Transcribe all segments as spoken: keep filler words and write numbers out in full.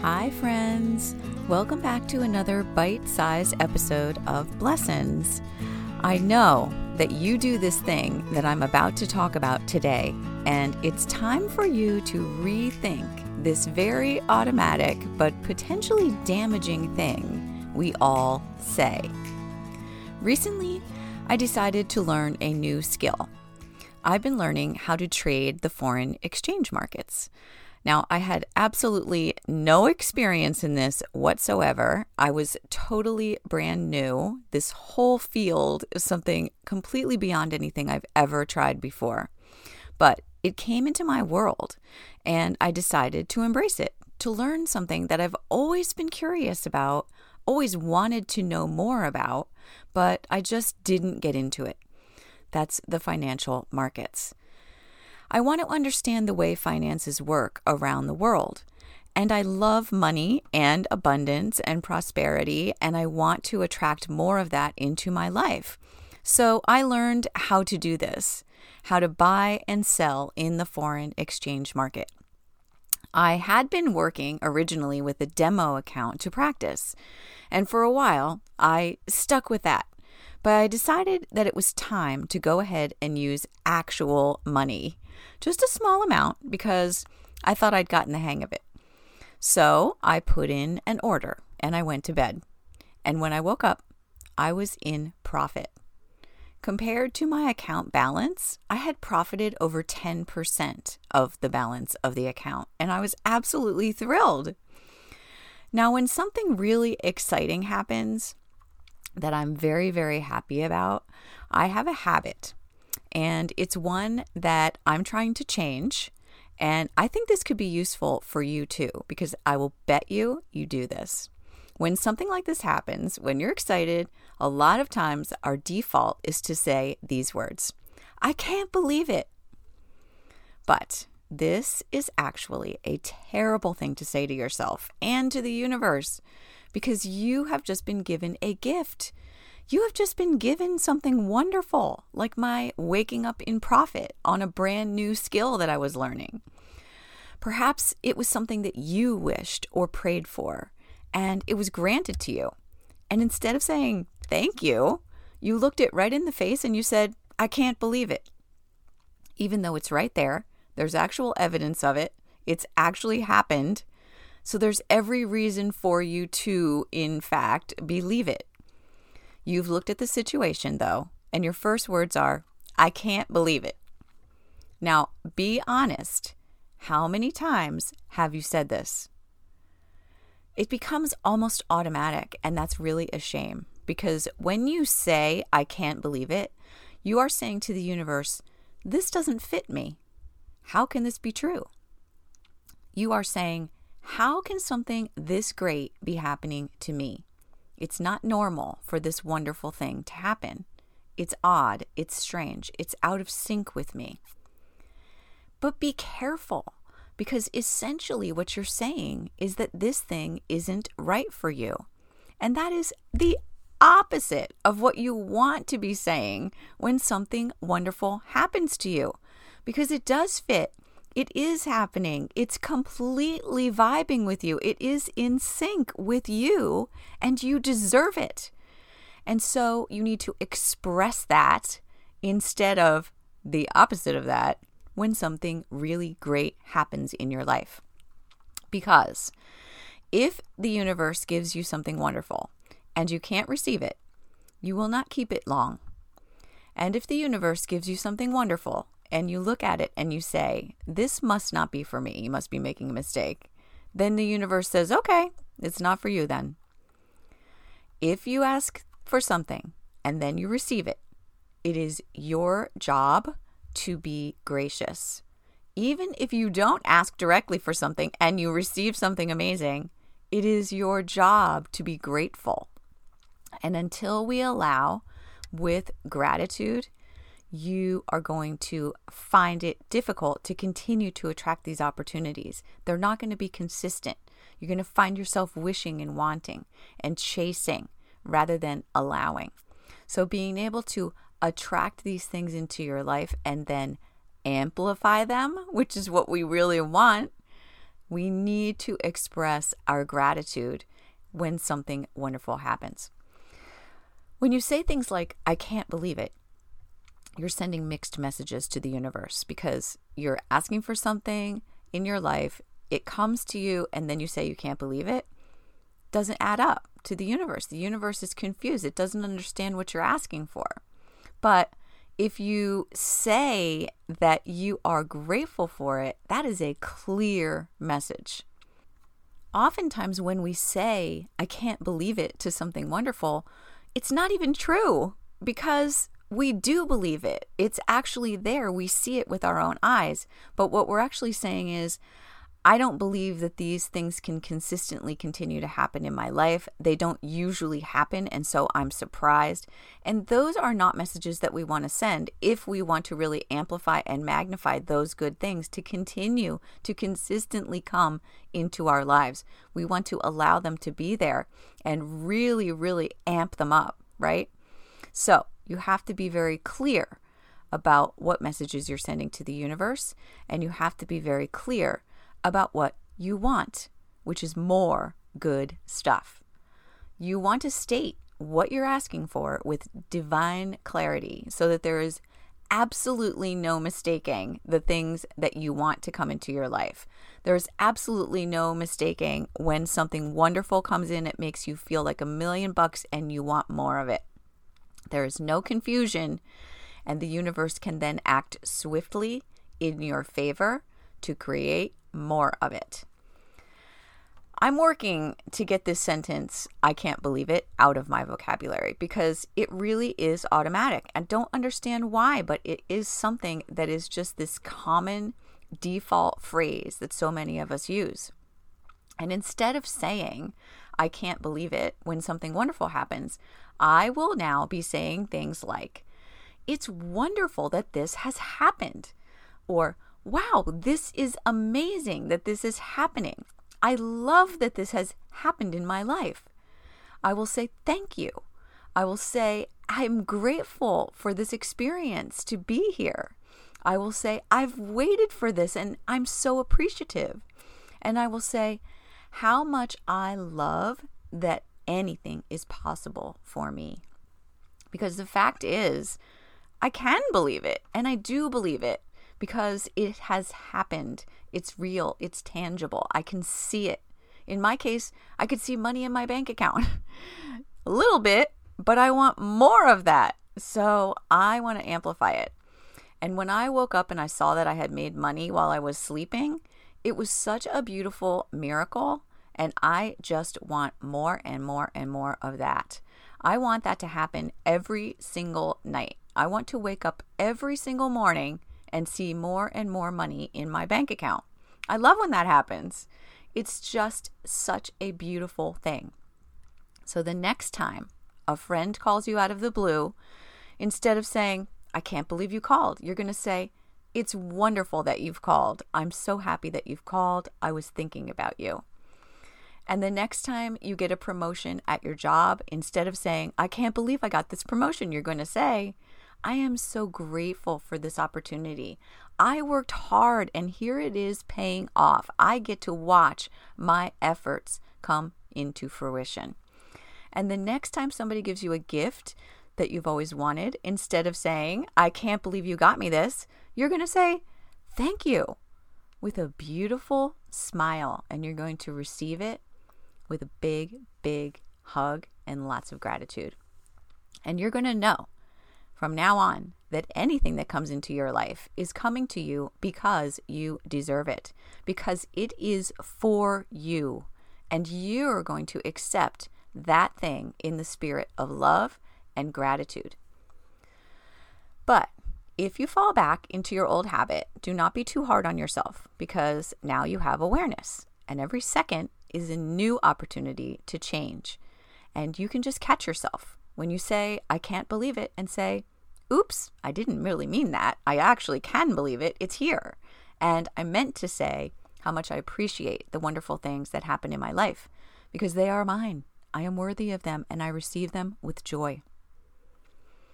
Hi, friends. Welcome back to another bite-sized episode of Blessings. I know that you do this thing that I'm about to talk about today, and it's time for you to rethink this very automatic but potentially damaging thing we all say. Recently, I decided to learn a new skill. I've been learning how to trade the foreign exchange markets. Now, I had absolutely no experience in this whatsoever. I was totally brand new. This whole field is something completely beyond anything I've ever tried before. But it came into my world, and I decided to embrace it, to learn something that I've always been curious about, always wanted to know more about, but I just didn't get into it. That's the financial markets. I want to understand the way finances work around the world. And I love money and abundance and prosperity, and I want to attract more of that into my life. So I learned how to do this, how to buy and sell in the foreign exchange market. I had been working originally with a demo account to practice, and for a while I stuck with that. But I decided that it was time to go ahead and use actual money. Just a small amount because I thought I'd gotten the hang of it. So I put in an order and I went to bed. And when I woke up, I was in profit. Compared to my account balance, I had profited over ten percent of the balance of the account, and I was absolutely thrilled. Now, when something really exciting happens that I'm very, very happy about, I have a habit. And it's one that I'm trying to change. And I think this could be useful for you too, because I will bet you you do this. When something like this happens, when you're excited, a lot of times our default is to say these words: I can't believe it. But this is actually a terrible thing to say to yourself and to the universe, because you have just been given a gift. You have just been given something wonderful, like my waking up in profit on a brand new skill that I was learning. Perhaps it was something that you wished or prayed for, and it was granted to you. And instead of saying, thank you, you looked it right in the face and you said, I can't believe it. Even though it's right there, there's actual evidence of it, it's actually happened. So there's every reason for you to, in fact, believe it. You've looked at the situation, though, and your first words are, I can't believe it. Now, be honest. How many times have you said this? It becomes almost automatic, and that's really a shame, because when you say, I can't believe it, you are saying to the universe, this doesn't fit me. How can this be true? You are saying, how can something this great be happening to me? It's not normal for this wonderful thing to happen. It's odd. It's strange. It's out of sync with me. But be careful, because essentially what you're saying is that this thing isn't right for you. And that is the opposite of what you want to be saying when something wonderful happens to you, because it does fit. It is happening. It's completely vibing with you. It is in sync with you, and you deserve it. And so you need to express that instead of the opposite of that when something really great happens in your life. Because if the universe gives you something wonderful and you can't receive it, you will not keep it long. And if the universe gives you something wonderful and you look at it and you say, this must not be for me, you must be making a mistake, then the universe says, okay, it's not for you then. If you ask for something and then you receive it, it is your job to be gracious. Even if you don't ask directly for something and you receive something amazing, it is your job to be grateful. And until we allow with gratitude, you are going to find it difficult to continue to attract these opportunities. They're not going to be consistent. You're going to find yourself wishing and wanting and chasing rather than allowing. So being able to attract these things into your life and then amplify them, which is what we really want, We need to express our gratitude when something wonderful happens. When you say things like, I can't believe it, you're sending mixed messages to the universe because you're asking for something in your life, it comes to you, and then you say you can't believe it. Doesn't add up to the universe. The universe is confused. It doesn't understand what you're asking for. But if you say that you are grateful for it, that is a clear message. Oftentimes when we say, I can't believe it to something wonderful, it's not even true because we do believe it. It's actually there. We see it with our own eyes. But what we're actually saying is, I don't believe that these things can consistently continue to happen in my life. They don't usually happen, and so I'm surprised. And those are not messages that we want to send if we want to really amplify and magnify those good things to continue to consistently come into our lives. We want to allow them to be there and really, really amp them up, right? So you have to be very clear about what messages you're sending to the universe, and you have to be very clear about what you want, which is more good stuff. You want to state what you're asking for with divine clarity so that there is absolutely no mistaking the things that you want to come into your life. There's absolutely no mistaking when something wonderful comes in, it makes you feel like a million bucks and you want more of it. There is no confusion, and the universe can then act swiftly in your favor to create more of it. I'm working to get this sentence, I can't believe it, out of my vocabulary because it really is automatic. I don't understand why, but it is something that is just this common default phrase that so many of us use. And instead of saying, I can't believe it when something wonderful happens, I will now be saying things like, it's wonderful that this has happened, or wow, this is amazing that this is happening. I love that this has happened in my life. I will say thank you. I will say I'm grateful for this experience to be here. I will say I've waited for this and I'm so appreciative. And I will say how much I love that anything is possible for me. Because the fact is, I can believe it, and I do believe it. Because it has happened. It's real. It's tangible. I can see it. In my case, I could see money in my bank account. A little bit, but I want more of that. So I want to amplify it. And when I woke up and I saw that I had made money while I was sleeping, it was such a beautiful miracle. And I just want more and more and more of that. I want that to happen every single night. I want to wake up every single morning and see more and more money in my bank account. I love when that happens. It's just such a beautiful thing. So the next time a friend calls you out of the blue, instead of saying, I can't believe you called, you're going to say, it's wonderful that you've called. I'm so happy that you've called. I was thinking about you. And the next time you get a promotion at your job, instead of saying, I can't believe I got this promotion, you're going to say, I am so grateful for this opportunity. I worked hard and here it is paying off. I get to watch my efforts come into fruition. And the next time somebody gives you a gift that you've always wanted, instead of saying, I can't believe you got me this, you're going to say, thank you, with a beautiful smile. And you're going to receive it with a big, big hug and lots of gratitude. And you're going to know from now on that anything that comes into your life is coming to you because you deserve it, because it is for you, and you're going to accept that thing in the spirit of love and gratitude. But if you fall back into your old habit, do not be too hard on yourself, because now you have awareness, and every second is a new opportunity to change. And you can just catch yourself when you say, I can't believe it, and say, oops, I didn't really mean that. I actually can believe it. It's here. And I meant to say how much I appreciate the wonderful things that happen in my life because they are mine. I am worthy of them and I receive them with joy.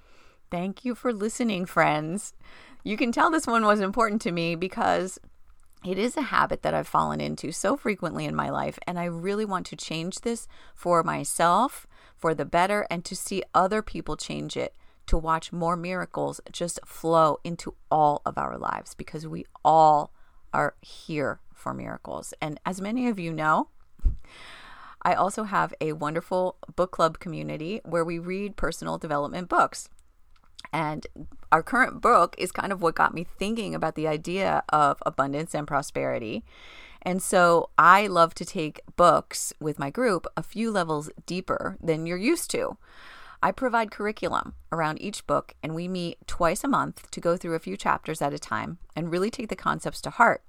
Thank you for listening, friends. You can tell this one was important to me because It is a habit that I've fallen into so frequently in my life, and I really want to change this for myself, for the better, and to see other people change it, to watch more miracles just flow into all of our lives, because we all are here for miracles. And as many of you know, I also have a wonderful book club community where we read personal development books. And our current book is kind of what got me thinking about the idea of abundance and prosperity. And so I love to take books with my group a few levels deeper than you're used to. I provide curriculum around each book, and we meet twice a month to go through a few chapters at a time and really take the concepts to heart.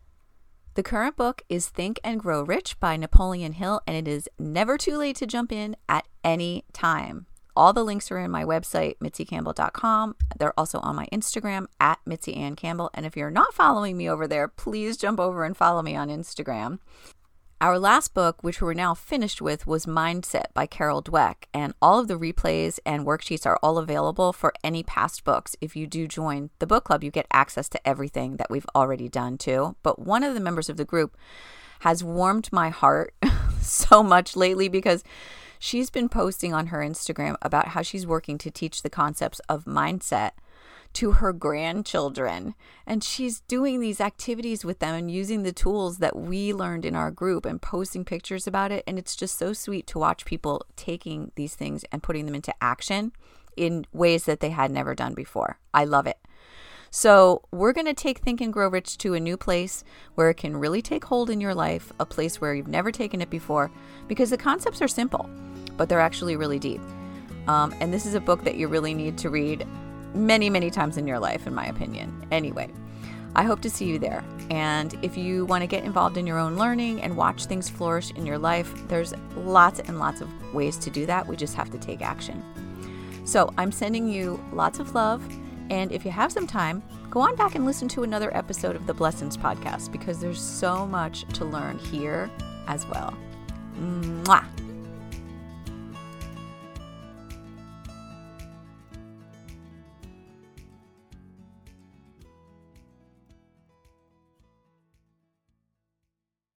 The current book is Think and Grow Rich by Napoleon Hill, and it is never too late to jump in at any time. All the links are in my website, mitzi campbell dot com. They're also on my Instagram, at Mitzi Ann Campbell. And if you're not following me over there, please jump over and follow me on Instagram. Our last book, which we're now finished with, was Mindset by Carol Dweck. And all of the replays and worksheets are all available for any past books. If you do join the book club, you get access to everything that we've already done too. But one of the members of the group has warmed my heart so much lately, because she's been posting on her Instagram about how she's working to teach the concepts of mindset to her grandchildren. And she's doing these activities with them and using the tools that we learned in our group and posting pictures about it. And it's just so sweet to watch people taking these things and putting them into action in ways that they had never done before. I love it. So we're going to take Think and Grow Rich to a new place where it can really take hold in your life, a place where you've never taken it before, because the concepts are simple, but they're actually really deep. Um, and this is a book that you really need to read many, many times in your life, in my opinion. Anyway, I hope to see you there. And if you want to get involved in your own learning and watch things flourish in your life, there's lots and lots of ways to do that. We just have to take action. So I'm sending you lots of love. And if you have some time, go on back and listen to another episode of the Blessings Podcast, because there's so much to learn here as well. Mwah!